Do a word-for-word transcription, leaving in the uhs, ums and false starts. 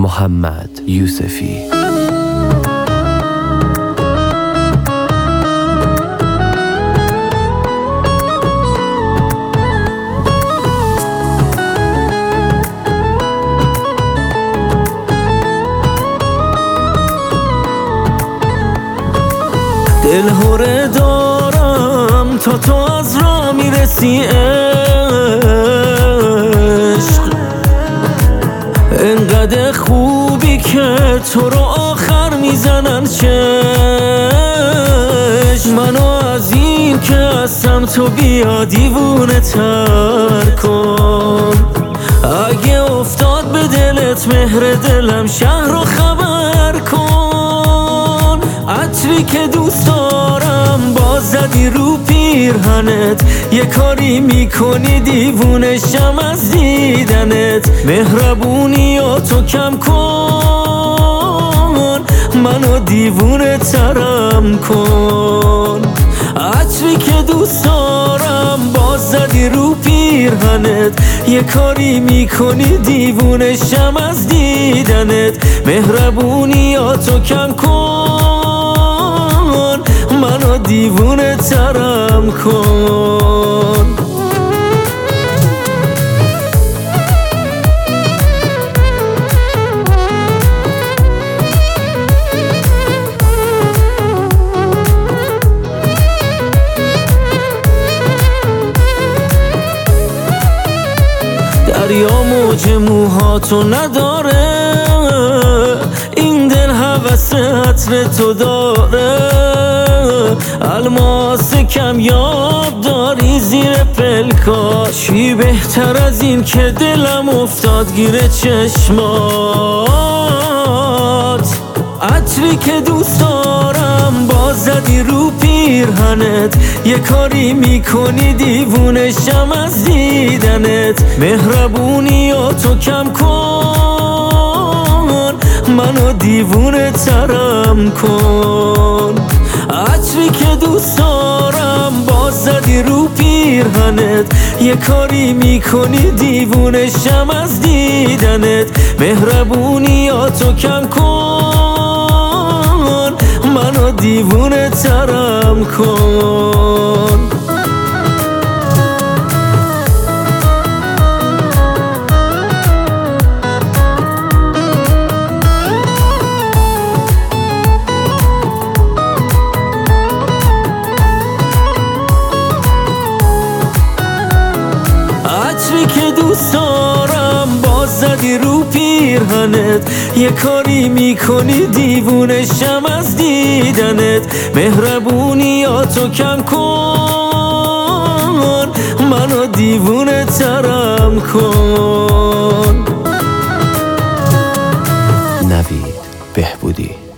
محمد یوسفی. دل هره دارم تا تو از راه میرسی عشق، انقدر خوبی که تو رو آخر میزنن چشم. منو از این که هستم تو بیا دیوونه تر کن، اگه افتاد به دلت مهر دلم شهر رو خبر کن. عطری که دوست دارم باز زدی رو پیرهنت، یه کاری میکنی دیوونشم از دیدنت. مهربونی و تو کم کن، منو دیوونه ترم کن. عطری که دوست دارم باز زدی رو پیرهنت، یه کاری میکنی دیوونشم از دیدنت. مهربونی و تو کم کن، منو دیوونه ترم کن. دریا موج موهاتو نداره، این دل هوس عطر تو داره. الماس کمیاب داری زیر پلکا، چی بهتر از این که دلم افتاد گیر چشمات. عطری که دوست دارم باز زدی رو پیرهنت، یه کاری میکنی دیوونشم از دیدنت. مهربونی و تو کم کن، منو دیوونه ترم کن. عطری که دوست دارم باز زدی رو پیرهنت، یه کاری میکنی دیوونشم از دیدنت. مهربونی و تو کم کن، منو دیوونه ترم کن. عطری که دوست دارم باز زدی رو پیرهنت، یه کاری میکنی دیوونشم از دیدنت. مهربونی و تو کم کن، منو دیوونه ترم کن. نوید بهبودی.